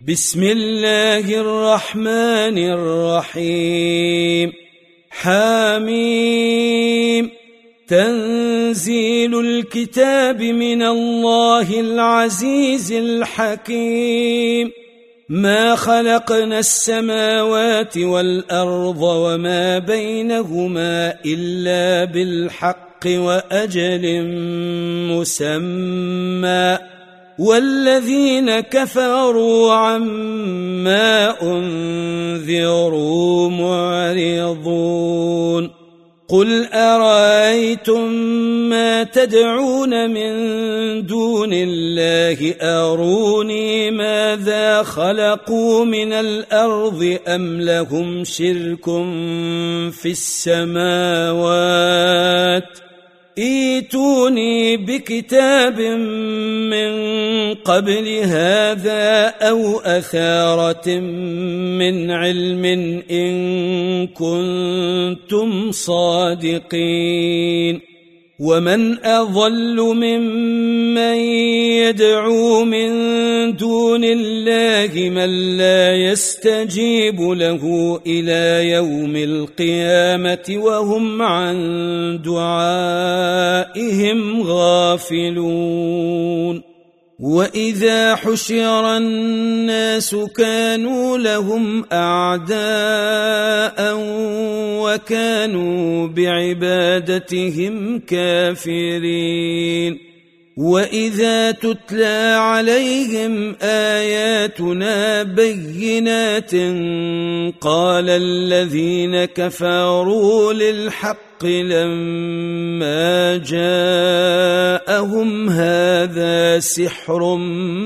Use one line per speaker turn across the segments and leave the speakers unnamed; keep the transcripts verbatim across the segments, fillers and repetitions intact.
بسم الله الرحمن الرحيم. حاميم. تنزيل الكتاب من الله العزيز الحكيم. ما خلقنا السماوات والأرض وما بينهما إلا بالحق وأجل مسمى، والذين كفروا عما أنذروا معرضون. قل أرأيتم ما تدعون من دون الله أروني ماذا خلقوا من الأرض أم لهم شرك في السماوات؟ ائتوني بكتاب من قبل هذا أو أثارة من علم إن كنتم صادقين. ومن أضل ممن يدعو من دون الله من لا يستجيب له إلى يوم القيامة وهم عن دعائهم غافلون. وإذا حشر الناس كانوا لهم أعداء وكانوا بعبادتهم كافرين. وإذا تتلى عليهم آياتنا بينات قال الذين كفروا للحق لما جاءهم هذا سحر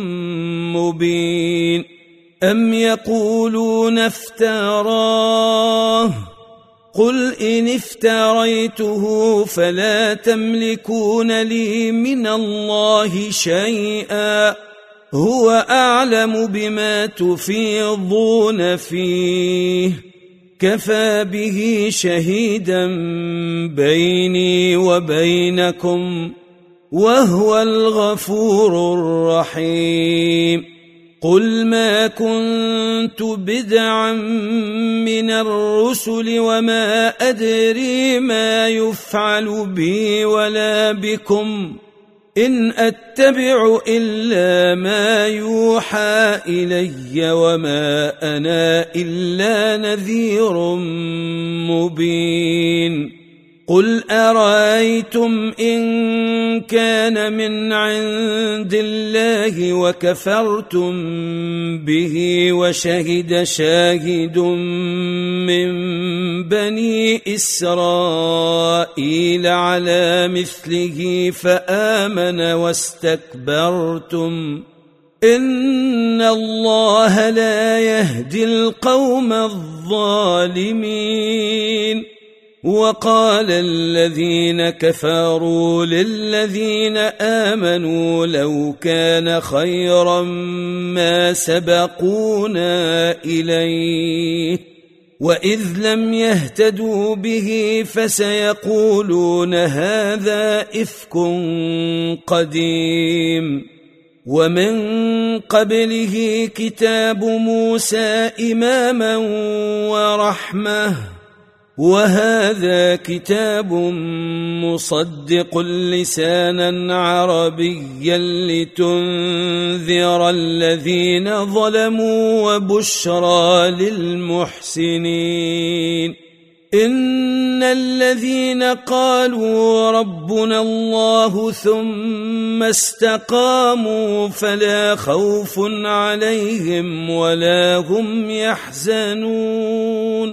مبين. أم يقولون افتراه؟ قل إن افتريته فلا تملكون لي من الله شيئا، هو أعلم بما تفيضون فيه، كفى به شهيدا بيني وبينكم وهو الغفور الرحيم. قل ما كنت بدعا من الرسل وما أدري ما يفعل بي ولا بكم، إن أتبع إلا ما يوحى إلي وما أنا إلا نذير مبين. قل أرأيتم إن كان من عند الله وكفرتم به وشهد شاهد من بني إسرائيل على مثله فآمن واستكبرتم إن الله لا يهدي القوم الظالمين. وقال الذين كفروا للذين آمنوا لو كان خيرا ما سبقونا إليه، وإذ لم يهتدوا به فسيقولون هذا إفك قديم. ومن قبله كتاب موسى إماما ورحمة، وهذا كتاب مصدق لسانا عربيا لتنذر الذين ظلموا وبشرى للمحسنين. إن الذين قالوا ربنا الله ثم استقاموا فلا خوف عليهم ولا هم يحزنون،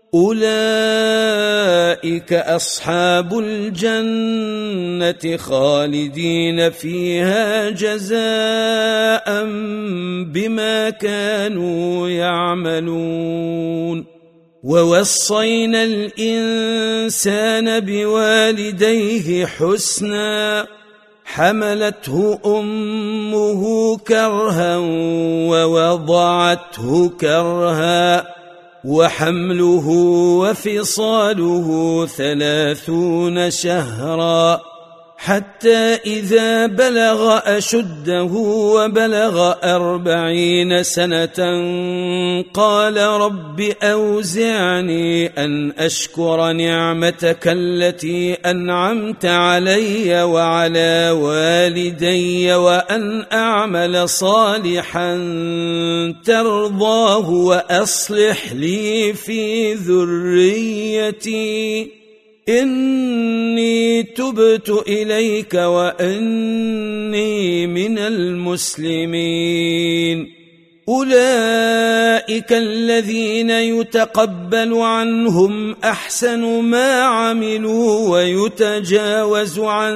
أولئك أصحاب الجنة خالدين فيها جزاء بما كانوا يعملون. ووصينا الإنسان بوالديه حسنا، حملته أمه كرها ووضعته كرها، وحمله وفصاله ثلاثون شهرا حتى إذا بلغ أشده وبلغ أربعين سنة قال رب أوزعني أن أشكر نعمتك التي أنعمت علي وعلى والدي وأن أعمل صالحا ترضاه وأصلح لي في ذريتي إني تبت إليك وإني من المسلمين. أولئك الذين يتقبل عنهم أحسن ما عملوا ويتجاوز عن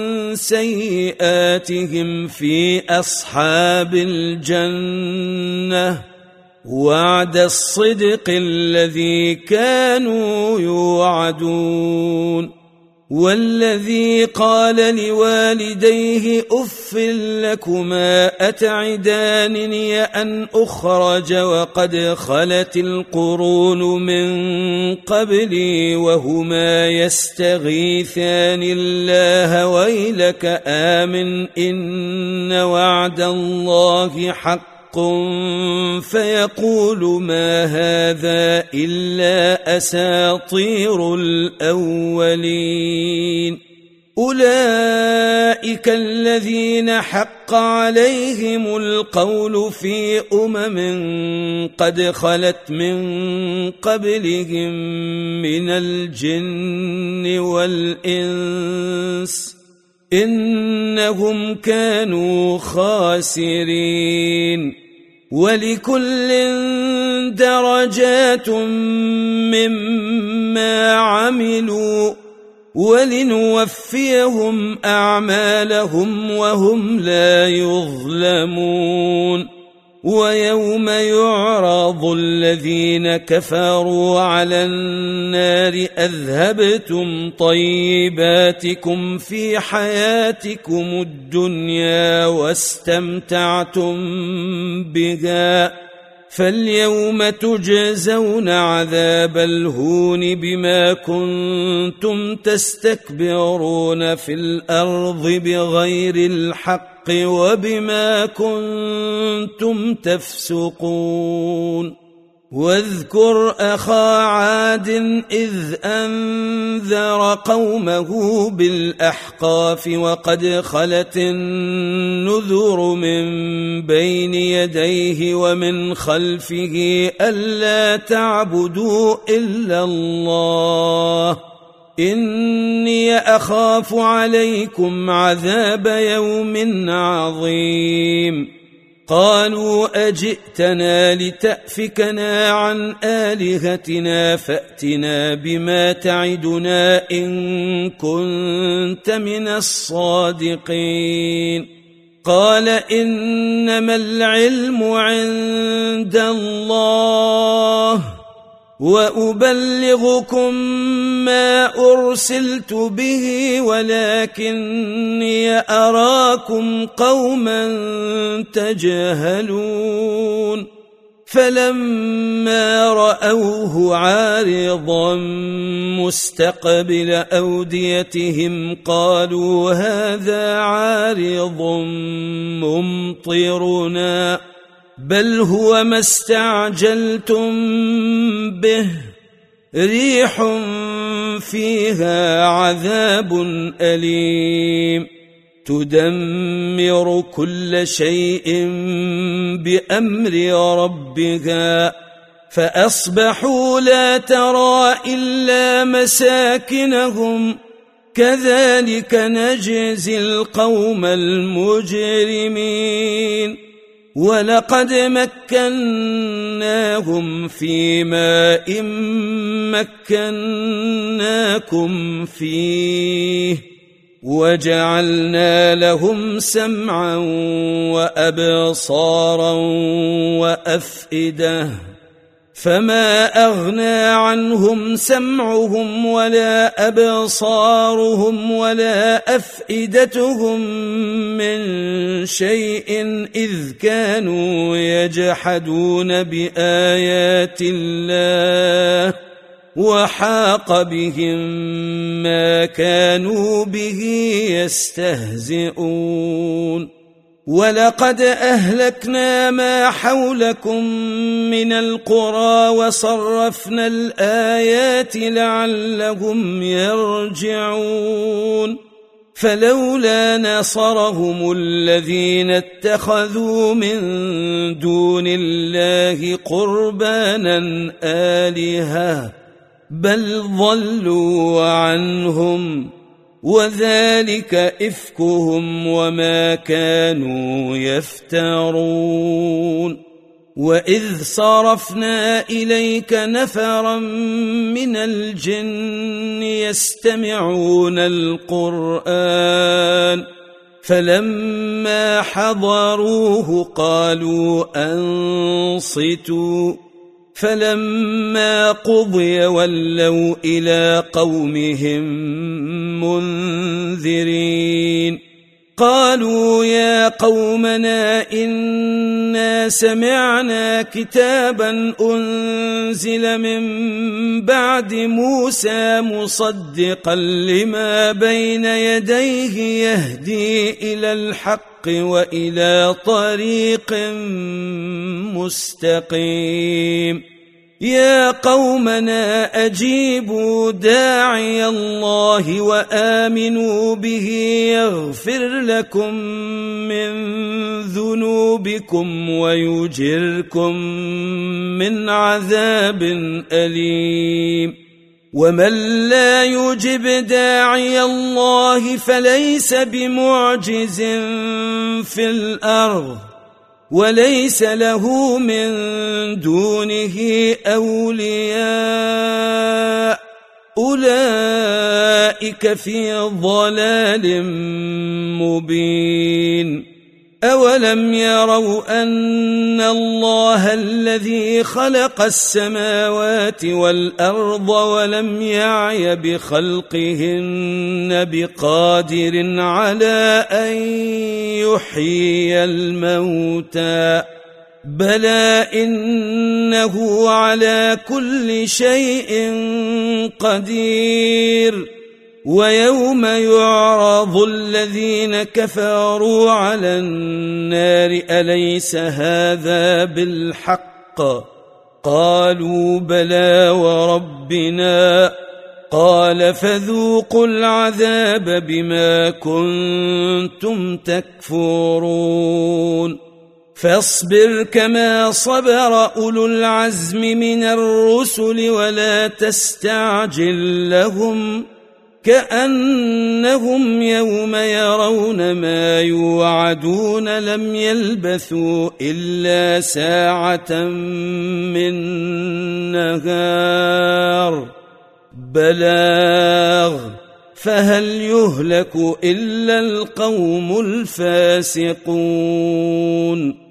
سيئاتهم في أصحاب الجنة وعد الصدق الذي كانوا يوعدون. والذي قال لوالديه أف لكما أتعدانني أن أخرج وقد خلت القرون من قبلي وهما يستغيثان الله ويلك آمن إن وعد الله حق فيقول ما هذا إلا أساطير الأولين. أولئك الذين حق عليهم القول في أمم قد خلت من قبلهم من الجن والإنس إنهم كانوا خاسرين. ولكل درجات مما عملوا ولنوفيهم أعمالهم وهم لا يظلمون. ويوم يعرض الذين كفروا على النار أذهبتم طيباتكم في حياتكم الدنيا واستمتعتم بها فاليوم تجزون عذاب الهون بما كنتم تستكبرون في الأرض بغير الحق وبما كنتم تفسقون. واذكر أخا عاد إذ أنذر قومه بالأحقاف وقد خلت النذر من بين يديه ومن خلفه ألا تعبدوا إلا الله إني أخاف عليكم عذاب يوم عظيم. قالوا أجئتنا لتأفكنا عن آلهتنا فأتنا بما تعدنا إن كنت من الصادقين. قال إنما العلم عند الله وأبلغكم ما أرسلت به ولكني أراكم قوما تجهلون. فلما رأوه عارضا مستقبل أوديتهم قالوا هذا عارض ممطرنا بل هو ما استعجلتم به ريح فيها عذاب أليم تدمر كل شيء بأمر ربها فأصبحوا لا ترى إلا مساكنهم كذلك نجزي القوم المجرمين. ولقد مكناهم في ماء مكناكم فيه وجعلنا لهم سمعا وأبصارا وأفئدة فما أغنى عنهم سمعهم ولا أبصارهم ولا أفئدتهم من شيء إذ كانوا يجحدون بآيات الله وحاق بهم ما كانوا به يستهزئون ولقد أهلكنا ما حولكم من القرى وصرفنا الآيات لعلهم يرجعون فلولا نصرهم الذين اتخذوا من دون الله قربانا آلهة بل ضلوا عنهم وذلك إفكهم وما كانوا يفترون وإذ صرفنا إليك نفرا من الجن يستمعون القرآن فلما حضروه قالوا أنصتوا فلما قضي ولوا إلى قومهم منذرين قالوا يا قومنا إنا سمعنا كتابا أنزل من بعد موسى مصدقا لما بين يديه يهدي إلى الحق وإلى طريق مستقيم يا قومنا أجيبوا داعي الله وآمنوا به يغفر لكم من ذنوبكم ويجركم من عذاب أليم ومن لا يجب داعي الله فليس بمعجز في الأرض وليس له من دونه أولياء أولئك في ضلال مبين أولم يروا أن الله الذي خلق السماوات والأرض ولم يعي بخلقهن بقادر على أن يحيي الموتى بلى إنه على كل شيء قدير ويوم يعرض الذين كفروا على النار أليس هذا بالحق قالوا بلى وربنا قال فذوقوا العذاب بما كنتم تكفرون فاصبر كما صبر أولو العزم من الرسل ولا تستعجل لهم كأنهم يوم يرون ما يوعدون لم يلبثوا إلا ساعة من نهار بلاغ فهل يهلك إلا القوم الفاسقون